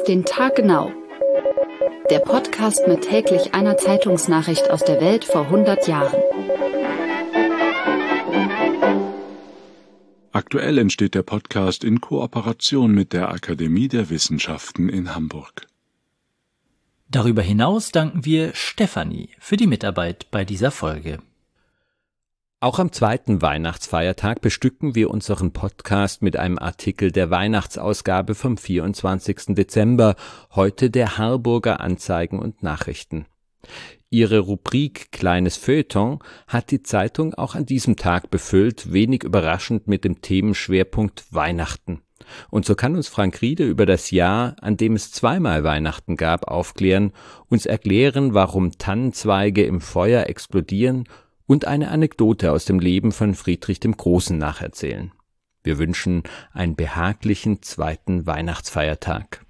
den Tag genau. Der Podcast mit täglich einer Zeitungsnachricht aus der Welt vor 100 Jahren. Aktuell entsteht der Podcast in Kooperation mit der Akademie der Wissenschaften in Hamburg. Darüber hinaus danken wir Stefanie für die Mitarbeit bei dieser Folge. Auch am zweiten Weihnachtsfeiertag bestücken wir unseren Podcast mit einem Artikel der Weihnachtsausgabe vom 24. Dezember, heute der Harburger Anzeigen und Nachrichten. Ihre Rubrik Kleines Feuilleton hat die Zeitung auch an diesem Tag befüllt, wenig überraschend mit dem Themenschwerpunkt Weihnachten. Und so kann uns Frank Riede über das Jahr, an dem es zweimal Weihnachten gab, aufklären, uns erklären, warum Tannenzweige im Feuer explodieren und eine Anekdote aus dem Leben von Friedrich dem Großen nacherzählen. Wir wünschen einen behaglichen zweiten Weihnachtsfeiertag.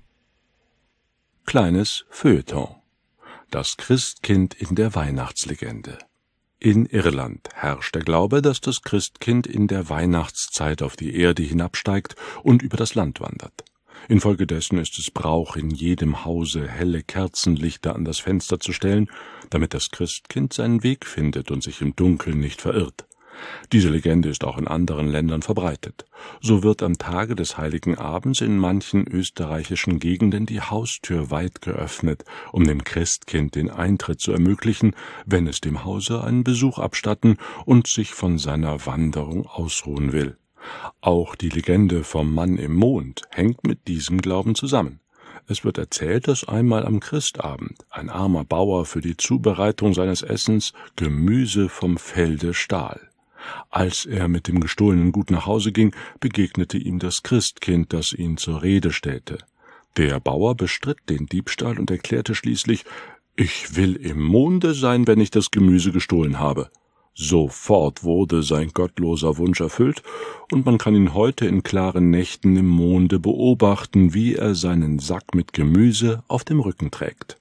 Kleines Feuilleton. Das Christkind in der Weihnachtslegende. In Irland herrscht der Glaube, dass das Christkind in der Weihnachtszeit auf die Erde hinabsteigt und über das Land wandert. Infolgedessen ist es Brauch, in jedem Hause helle Kerzenlichter an das Fenster zu stellen, damit das Christkind seinen Weg findet und sich im Dunkeln nicht verirrt. Diese Legende ist auch in anderen Ländern verbreitet. So wird am Tage des Heiligen Abends in manchen österreichischen Gegenden die Haustür weit geöffnet, um dem Christkind den Eintritt zu ermöglichen, wenn es dem Hause einen Besuch abstatten und sich von seiner Wanderung ausruhen will. Auch die Legende vom Mann im Mond hängt mit diesem Glauben zusammen. Es wird erzählt, dass einmal am Christabend ein armer Bauer für die Zubereitung seines Essens Gemüse vom Felde stahl. Als er mit dem gestohlenen Gut nach Hause ging, begegnete ihm das Christkind, das ihn zur Rede stellte. Der Bauer bestritt den Diebstahl und erklärte schließlich: »Ich will im Monde sein, wenn ich das Gemüse gestohlen habe.« Sofort wurde sein gottloser Wunsch erfüllt, und man kann ihn heute in klaren Nächten im Monde beobachten, wie er seinen Sack mit Gemüse auf dem Rücken trägt.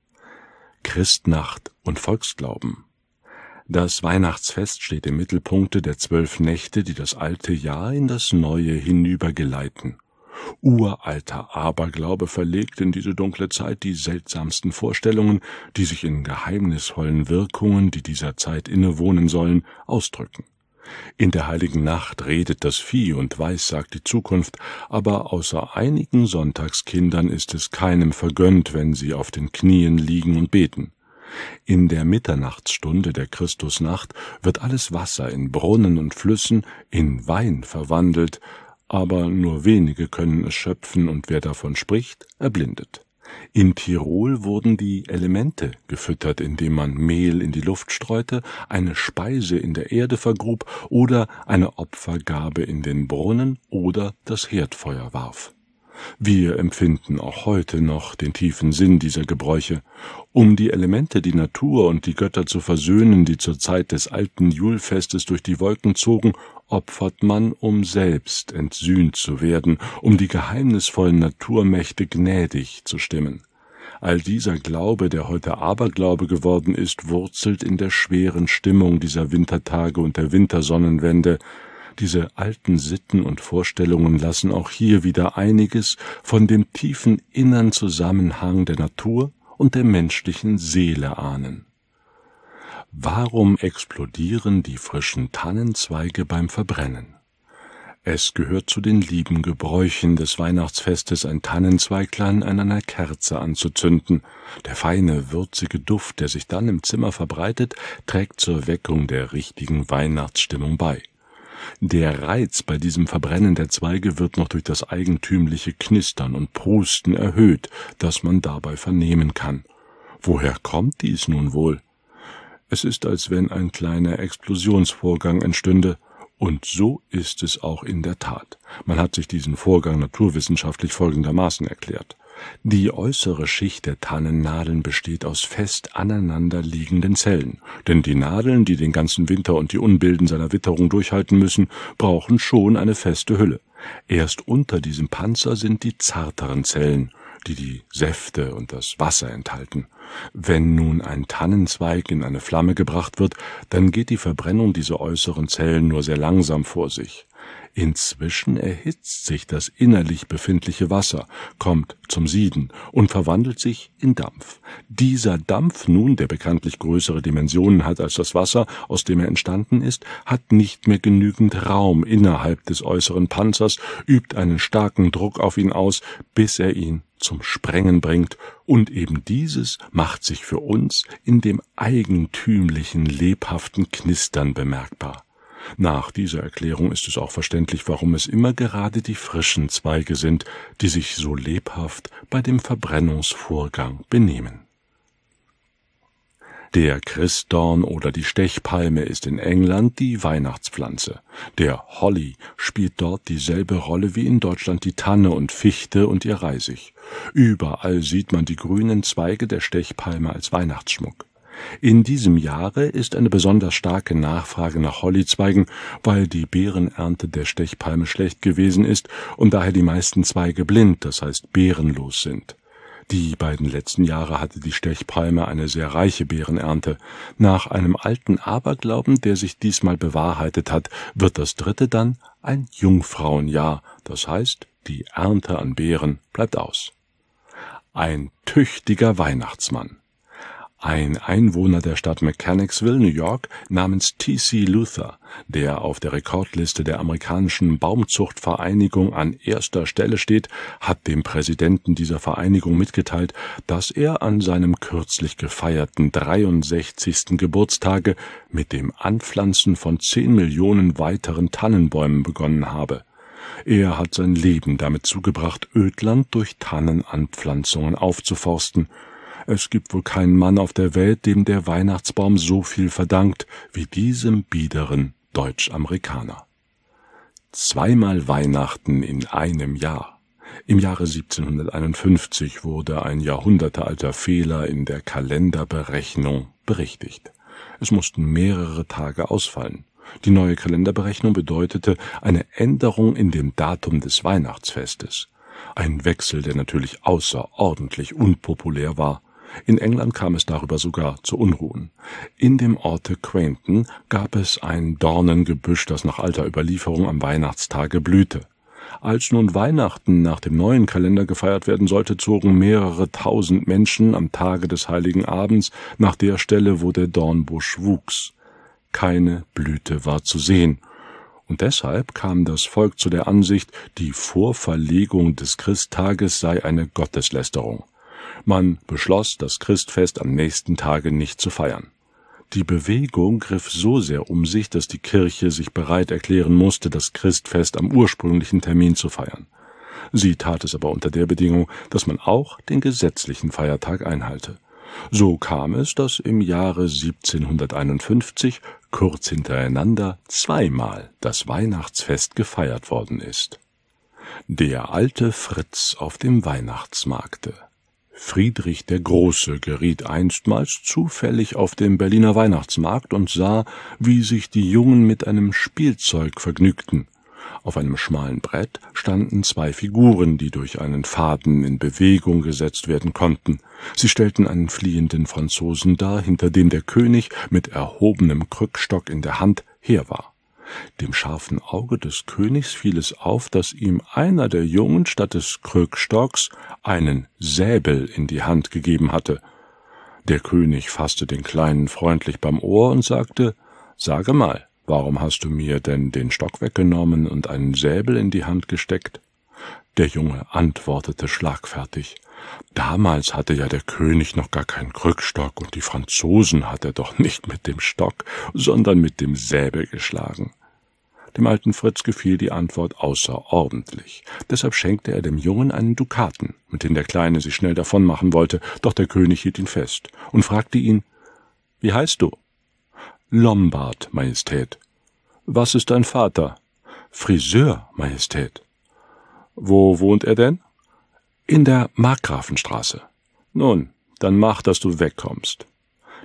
Christnacht und Volksglauben. Das Weihnachtsfest steht im Mittelpunkt der 12 Nächte, die das alte Jahr in das neue hinübergeleiten. Uralter Aberglaube verlegt in diese dunkle Zeit die seltsamsten Vorstellungen, die sich in geheimnisvollen Wirkungen, die dieser Zeit innewohnen sollen, ausdrücken. In der heiligen Nacht redet das Vieh und weissagt die Zukunft, aber außer einigen Sonntagskindern ist es keinem vergönnt, wenn sie auf den Knien liegen und beten. In der Mitternachtsstunde der Christusnacht wird alles Wasser in Brunnen und Flüssen in Wein verwandelt, aber nur wenige können es schöpfen, und wer davon spricht, erblindet. In Tirol wurden die Elemente gefüttert, indem man Mehl in die Luft streute, eine Speise in der Erde vergrub oder eine Opfergabe in den Brunnen oder das Herdfeuer warf. Wir empfinden auch heute noch den tiefen Sinn dieser Gebräuche. Um die Elemente, die Natur und die Götter zu versöhnen, die zur Zeit des alten Julfestes durch die Wolken zogen, opfert man, um selbst entsühnt zu werden, um die geheimnisvollen Naturmächte gnädig zu stimmen. All dieser Glaube, der heute Aberglaube geworden ist, wurzelt in der schweren Stimmung dieser Wintertage und der Wintersonnenwende. Diese alten Sitten und Vorstellungen lassen auch hier wieder einiges von dem tiefen inneren Zusammenhang der Natur und der menschlichen Seele ahnen. Warum explodieren die frischen Tannenzweige beim Verbrennen? Es gehört zu den lieben Gebräuchen des Weihnachtsfestes, ein Tannenzweiglein an einer Kerze anzuzünden. Der feine, würzige Duft, der sich dann im Zimmer verbreitet, trägt zur Weckung der richtigen Weihnachtsstimmung bei. Der Reiz bei diesem Verbrennen der Zweige wird noch durch das eigentümliche Knistern und Prusten erhöht, das man dabei vernehmen kann. Woher kommt dies nun wohl? Es ist, als wenn ein kleiner Explosionsvorgang entstünde, und so ist es auch in der Tat. Man hat sich diesen Vorgang naturwissenschaftlich folgendermaßen erklärt. Die äußere Schicht der Tannennadeln besteht aus fest aneinander liegenden Zellen, denn die Nadeln, die den ganzen Winter und die Unbilden seiner Witterung durchhalten müssen, brauchen schon eine feste Hülle. Erst unter diesem Panzer sind die zarteren Zellen. die die Säfte und das Wasser enthalten. Wenn nun ein Tannenzweig in eine Flamme gebracht wird, dann geht die Verbrennung dieser äußeren Zellen nur sehr langsam vor sich. Inzwischen erhitzt sich das innerlich befindliche Wasser, kommt zum Sieden und verwandelt sich in Dampf. Dieser Dampf nun, der bekanntlich größere Dimensionen hat als das Wasser, aus dem er entstanden ist, hat nicht mehr genügend Raum innerhalb des äußeren Panzers, übt einen starken Druck auf ihn aus, bis er ihn zum Sprengen bringt, und eben dieses macht sich für uns in dem eigentümlichen, lebhaften Knistern bemerkbar. Nach dieser Erklärung ist es auch verständlich, warum es immer gerade die frischen Zweige sind, die sich so lebhaft bei dem Verbrennungsvorgang benehmen. Der Christdorn oder die Stechpalme ist in England die Weihnachtspflanze. Der Holly spielt dort dieselbe Rolle wie in Deutschland die Tanne und Fichte und ihr Reisig. Überall sieht man die grünen Zweige der Stechpalme als Weihnachtsschmuck. In diesem Jahre ist eine besonders starke Nachfrage nach Hollyzweigen, weil die Beerenernte der Stechpalme schlecht gewesen ist und daher die meisten Zweige blind, das heißt beerenlos sind. Die beiden letzten Jahre hatte die Stechpalme eine sehr reiche Beerenernte. Nach einem alten Aberglauben, der sich diesmal bewahrheitet hat, wird das dritte dann ein Jungfrauenjahr, das heißt, die Ernte an Beeren bleibt aus. Ein tüchtiger Weihnachtsmann. Ein Einwohner der Stadt Mechanicsville, New York, namens T.C. Luther, der auf der Rekordliste der amerikanischen Baumzuchtvereinigung an erster Stelle steht, hat dem Präsidenten dieser Vereinigung mitgeteilt, dass er an seinem kürzlich gefeierten 63. Geburtstage mit dem Anpflanzen von 10 Millionen weiteren Tannenbäumen begonnen habe. Er hat sein Leben damit zugebracht, Ödland durch Tannenanpflanzungen aufzuforsten. Es gibt wohl keinen Mann auf der Welt, dem der Weihnachtsbaum so viel verdankt wie diesem biederen Deutsch-Amerikaner. Zweimal Weihnachten in einem Jahr. Im Jahre 1751 wurde ein jahrhundertealter Fehler in der Kalenderberechnung berichtigt. Es mussten mehrere Tage ausfallen. Die neue Kalenderberechnung bedeutete eine Änderung in dem Datum des Weihnachtsfestes. Ein Wechsel, der natürlich außerordentlich unpopulär war. In England kam es darüber sogar zu Unruhen. In dem Orte Quainton gab es ein Dornengebüsch, das nach alter Überlieferung am Weihnachtstage blühte. Als nun Weihnachten nach dem neuen Kalender gefeiert werden sollte, zogen mehrere tausend Menschen am Tage des Heiligen Abends nach der Stelle, wo der Dornbusch wuchs. Keine Blüte war zu sehen. Und deshalb kam das Volk zu der Ansicht, die Vorverlegung des Christtages sei eine Gotteslästerung. Man beschloss, das Christfest am nächsten Tage nicht zu feiern. Die Bewegung griff so sehr um sich, dass die Kirche sich bereit erklären musste, das Christfest am ursprünglichen Termin zu feiern. Sie tat es aber unter der Bedingung, dass man auch den gesetzlichen Feiertag einhalte. So kam es, dass im Jahre 1751 kurz hintereinander zweimal das Weihnachtsfest gefeiert worden ist. Der alte Fritz auf dem Weihnachtsmarkte. Friedrich der Große geriet einstmals zufällig auf dem Berliner Weihnachtsmarkt und sah, wie sich die Jungen mit einem Spielzeug vergnügten. Auf einem schmalen Brett standen zwei Figuren, die durch einen Faden in Bewegung gesetzt werden konnten. Sie stellten einen fliehenden Franzosen dar, hinter dem der König mit erhobenem Krückstock in der Hand her war. Dem scharfen Auge des Königs fiel es auf, dass ihm einer der Jungen statt des Krückstocks einen Säbel in die Hand gegeben hatte. Der König fasste den Kleinen freundlich beim Ohr und sagte: »Sage mal, warum hast du mir denn den Stock weggenommen und einen Säbel in die Hand gesteckt?« Der Junge antwortete schlagfertig: »Damals hatte ja der König noch gar keinen Krückstock, und die Franzosen hat er doch nicht mit dem Stock, sondern mit dem Säbel geschlagen.« Dem alten Fritz gefiel die Antwort außerordentlich. Deshalb schenkte er dem Jungen einen Dukaten, mit dem der Kleine sich schnell davonmachen wollte, doch der König hielt ihn fest und fragte ihn: »Wie heißt du?« »Lombard, Majestät.« »Was ist dein Vater?« »Friseur, Majestät.« »Wo wohnt er denn?« »In der Markgrafenstraße.« »Nun, dann mach, dass du wegkommst.«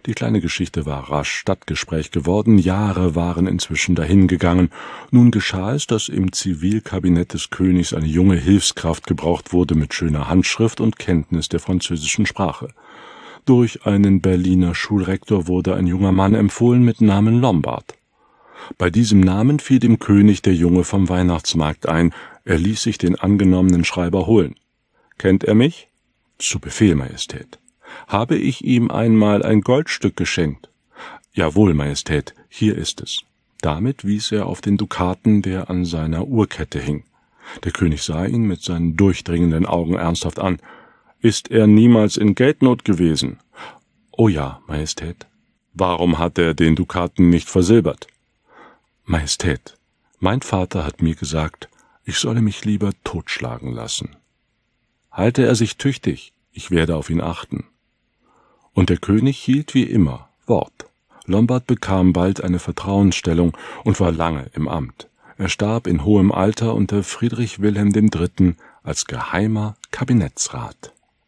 Die kleine Geschichte war rasch Stadtgespräch geworden, Jahre waren inzwischen dahingegangen. Nun geschah es, dass im Zivilkabinett des Königs eine junge Hilfskraft gebraucht wurde mit schöner Handschrift und Kenntnis der französischen Sprache. Durch einen Berliner Schulrektor wurde ein junger Mann empfohlen mit Namen Lombard. Bei diesem Namen fiel dem König der Junge vom Weihnachtsmarkt ein. Er ließ sich den angenommenen Schreiber holen. »Kennt er mich?« »Zu Befehl, Majestät.« »Habe ich ihm einmal ein Goldstück geschenkt?« »Jawohl, Majestät, hier ist es.« Damit wies er auf den Dukaten, der an seiner Uhrkette hing. Der König sah ihn mit seinen durchdringenden Augen ernsthaft an. »Ist er niemals in Geldnot gewesen?« »Oh ja, Majestät.« »Warum hat er den Dukaten nicht versilbert?« »Majestät, mein Vater hat mir gesagt, ich solle mich lieber totschlagen lassen.« »Halte er sich tüchtig, ich werde auf ihn achten.« Und der König hielt wie immer Wort. Lombard bekam bald eine Vertrauensstellung und war lange im Amt. Er starb in hohem Alter unter Friedrich Wilhelm III. Als geheimer Kabinettsrat.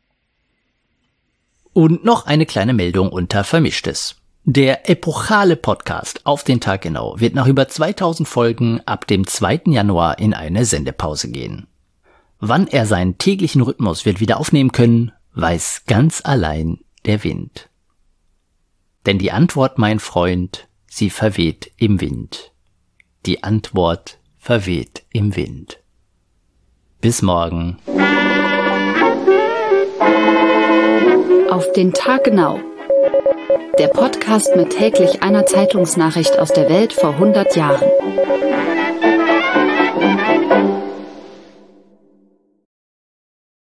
Und noch eine kleine Meldung unter Vermischtes. Der epochale Podcast Auf den Tag genau wird nach über 2000 Folgen ab dem 2. Januar in eine Sendepause gehen. Wann er seinen täglichen Rhythmus wird wieder aufnehmen können, weiß ganz allein der Wind. Denn die Antwort, mein Freund, sie verweht im Wind. Die Antwort verweht im Wind. Bis morgen. Auf den Tag genau. Der Podcast mit täglich einer Zeitungsnachricht aus der Welt vor 100 Jahren.